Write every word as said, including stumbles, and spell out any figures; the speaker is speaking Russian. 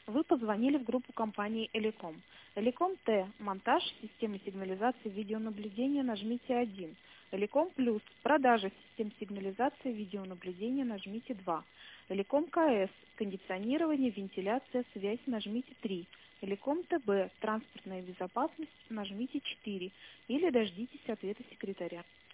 Вы позвонили в группу компании Элеком. Элеком Т. Монтаж системы сигнализации видеонаблюдения, нажмите один. Элеком Плюс. Продажа систем сигнализации видеонаблюдения, нажмите два. Элеком КС. Кондиционирование, вентиляция, связь, нажмите три. Элеком ТБ. Транспортная безопасность, нажмите четыре. Или дождитесь ответа секретаря.